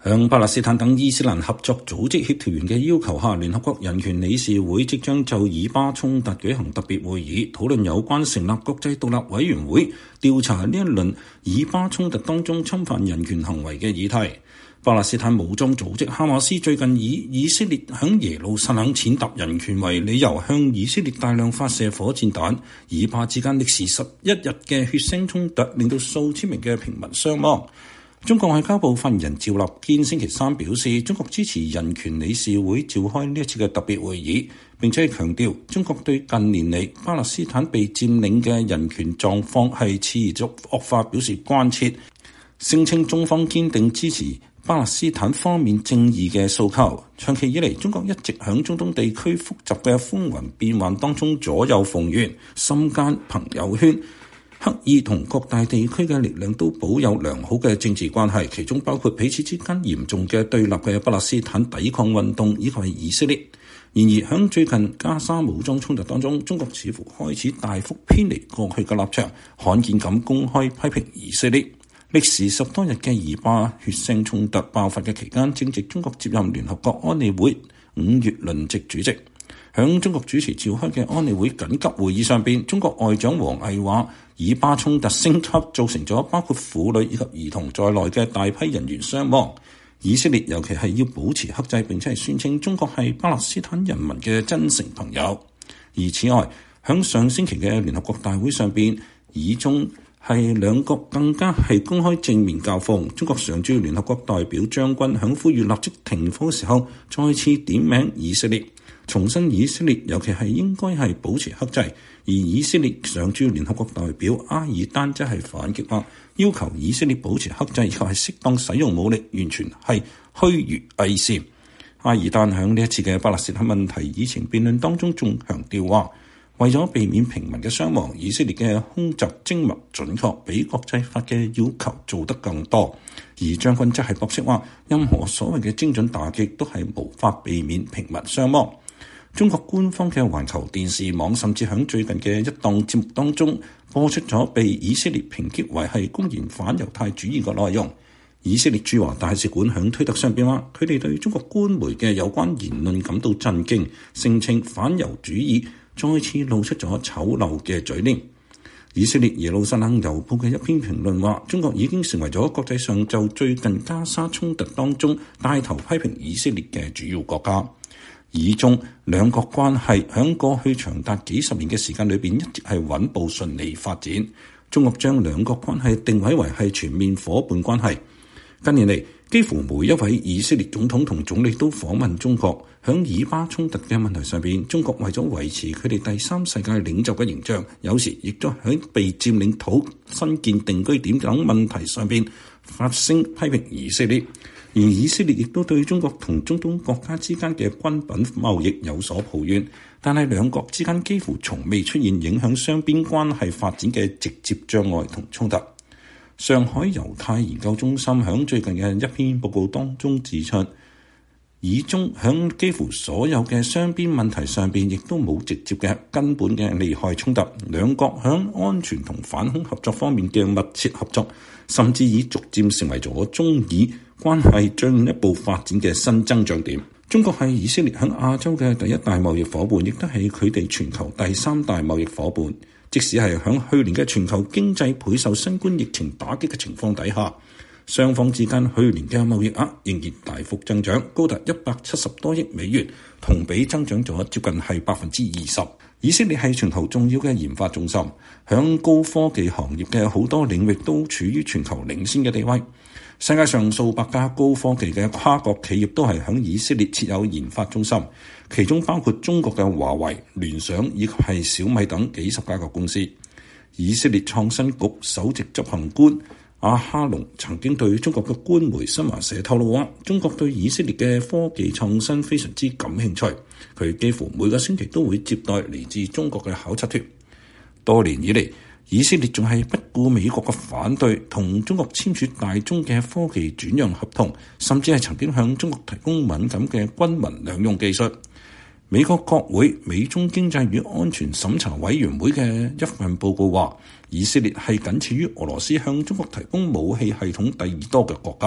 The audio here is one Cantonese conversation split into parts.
向巴勒斯坦等伊斯蘭合作組織協調員嘅要求下，聯合國人權理事會即將就以巴衝突舉行特別會議，討論有關成立國際獨立委員會調查呢一輪以巴衝突當中侵犯人權行為嘅議題。巴勒斯坦武裝組織哈馬斯最近以以色列響耶路撒冷踐踏人權為理由，向以色列大量發射火箭彈。以巴之間歷時11日嘅血腥衝突，令到數千名嘅平民傷亡。中國外交部發言人趙立堅星期三表示，中國支持人權理事會召開呢一次嘅特別會議，並且強調中國對近年嚟巴勒斯坦被佔領嘅人權狀況係持續惡化表示關切，聲稱中方堅定支持巴勒斯坦方面正義嘅訴求。長期以嚟，中國一直響中東地區複雜嘅風雲變幻當中左右逢源，深耕朋友圈，刻意同各大地區嘅力量都保有良好嘅政治關係，其中包括彼此之間嚴重嘅對立嘅巴勒斯坦抵抗運動以及係以色列。然而響最近加沙武裝衝突當中，中國似乎開始大幅偏離過去嘅立場，罕見咁公開批評以色列。歷時10多日嘅以巴血腥衝突爆發嘅期間，正值中國接任聯合國安理會5月輪值主席。響中國主持召開嘅安理會緊急會議上邊，中國外長王毅話，以巴衝突升級造成咗包括婦女以及兒童在內嘅大批人員傷亡。以色列尤其係要保持克制，並且係宣稱中國係巴勒斯坦人民嘅真誠朋友。而此外，響上星期嘅聯合國大會上邊，以中係兩國更加係公開正面交鋒。中國常駐聯合國代表張軍響呼籲立即停火嘅時候，再次點名以色列，重申以色列尤其係應該係保持克制。而以色列常駐聯合國代表阿爾丹則係反擊話，要求以色列保持克制以及係適當使用武力，完全係虛如偽善。阿爾丹響呢一次嘅巴勒斯坦問題議程辯論當中仲強調話，為咗避免平民嘅傷亡，以色列嘅空襲精密準確，比國際法嘅要求做得更多。而將軍則係駁斥話，任何所謂嘅精準打擊都係無法避免平民傷亡。中國官方嘅環球電視網甚至喺最近嘅一檔節目當中播出咗被以色列抨擊為係公然反猶太主義嘅內容。以色列駐華大使館喺推特上邊話，佢哋對中國官媒嘅有關言論感到震驚，聲稱反猶主義再次露出咗醜陋嘅嘴臉。以色列耶路撒冷郵報嘅一篇評論話，中國已經成為咗國際上就最近加沙衝突當中帶頭批評以色列嘅主要國家。以中兩國關係喺過去長達幾十年嘅時間裏邊一直係穩步順利發展。中國將兩國關係定位為係全面夥伴關係。近年嚟，幾乎每一位以色列總統同總理都訪問中國。響以巴衝突嘅問題上邊，中國為咗維持佢哋第三世界領袖嘅形象，有時亦都喺被佔領土新建定居點等問題上邊發聲批評以色列。而以色列亦都對中國同中東國家之間嘅軍品貿易有所抱怨，但係兩國之間幾乎從未出現影響雙邊關係發展嘅直接障礙同衝突。上海猶太研究中心響最近嘅一篇報告當中指出，以中響幾乎所有嘅雙邊問題上邊，亦都冇直接嘅根本嘅利害衝突。兩國響安全同反恐合作方面嘅密切合作，甚至已逐漸成為咗中以關係進一步發展嘅新增長點。中國係以色列響亞洲嘅第一大貿易夥伴，亦都係佢哋全球第三大貿易夥伴。即使係響去年嘅全球經濟倍受新冠疫情打擊嘅情況底下，雙方之間去年嘅貿易額仍然大幅增長，高達170多億美元，同比增長咗接近係20%。以色列係全球重要嘅研發中心，響高科技行業嘅好多領域都處於全球領先嘅地位。世界上數百家高科技嘅跨國企業都係響以色列設有研發中心，其中包括中國嘅華為、聯想以及係小米等幾十家嘅公司。以色列創新局首席執行官阿哈龍曾經對中國嘅官媒新華社透露話，中國對以色列嘅科技創新非常之感興趣，佢幾乎每個星期都會接待嚟自中國嘅考察團。多年以嚟，以色列仲係不顧美國嘅反對，同中國簽署大宗嘅科技轉讓合同，甚至係曾經向中國提供敏感嘅軍民兩用技術。美國國會美中經濟與安全審查委員會嘅一份報告話，以色列係僅次於俄羅斯向中國提供武器系統第二多嘅國家。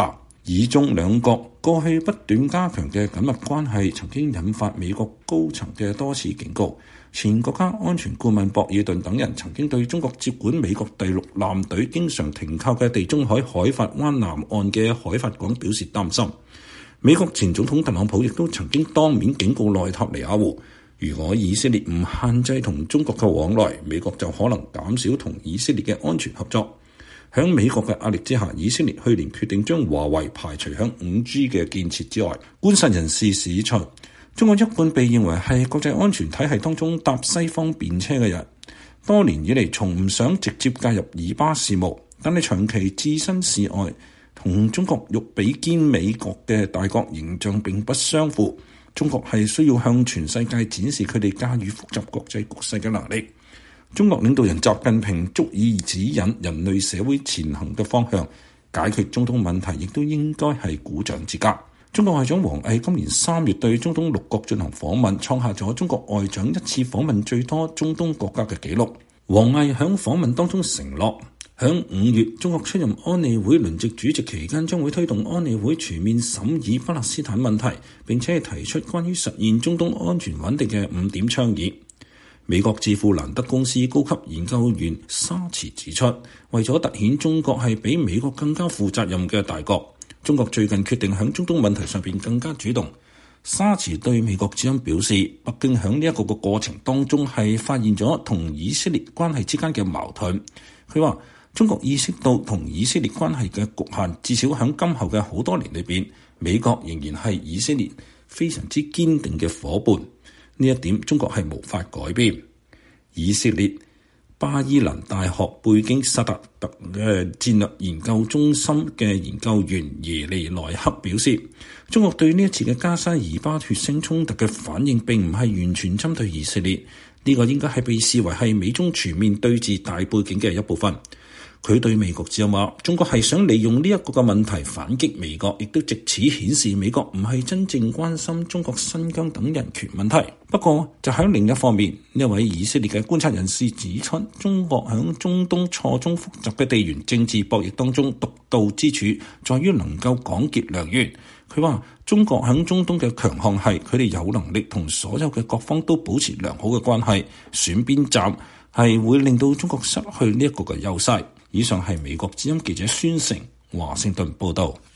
以中兩國過去不斷加強嘅緊密關係，曾經引發美國高層嘅多次警告。前國家安全顧問博爾頓等人曾經對中國接管美國第6艦隊經常停靠嘅地中海海法灣南岸嘅海法港表示擔心。美國前總統特朗普亦都曾經當面警告內塔尼亞胡，如果以色列唔限制同中國嘅往來，美國就可能減少同以色列嘅安全合作。喺美國嘅壓力之下，以色列去年決定將華為排除響 5G 嘅建設之外。觀察人士指出，中國一貫被認為係國際安全體系當中搭西方便車嘅人，多年以嚟從唔想直接介入以巴事務，但係長期置身事外，同中國欲比肩美國嘅大國形象並不相符。中國係需要向全世界展示佢哋駕馭複雜國際局勢嘅能力。中國領導人習近平足以指引人類社會前行嘅方向，解決中東問題亦都應該係鼓掌之家。中國外長王毅今年3月對中東6國進行訪問，創下咗中國外長一次訪問最多中東國家嘅紀錄。王毅喺訪問當中承諾，喺5月中國出任安理會輪值主席期間，將會推動安理會全面審議巴勒斯坦問題，並且提出關於實現中東安全穩定嘅5點倡議。美國智庫蘭德公司高級研究員沙茨指出，為咗突顯中國係比美國更加負責任嘅大國，中國最近決定喺中東問題上邊更加主動。沙茨對美國之音表示，北京喺呢一個過程當中係發現咗同以色列關係之間嘅矛盾。佢話中國意識到同以色列關係嘅局限，至少喺今後嘅好多年裏邊，美國仍然係以色列非常之堅定嘅夥伴。呢一點中國係無法改變。以色列巴爾蘭大學貝京薩達特嘅戰略研究中心嘅研究員耶利萊克表示，中國對呢一次嘅加沙以巴血腥衝突嘅反應並唔係完全針對以色列，呢個應該係被視為係美中全面對峙大背景嘅一部分。佢對美國之音話，中國係想利用呢一個嘅問題反擊美國，亦都藉此顯示美國唔係真正關心中國新疆等人權問題。不過就喺另一方面，呢位以色列嘅觀察人士指出，中國喺中東錯綜複雜嘅地緣政治博弈當中獨到之處，在於能夠廣結良緣。佢話中國喺中東嘅強項係佢哋有能力同所有嘅各方都保持良好嘅關係，選邊站係會令到中國失去呢一個嘅優勢。以上係美國之音記者孫成華盛頓報道。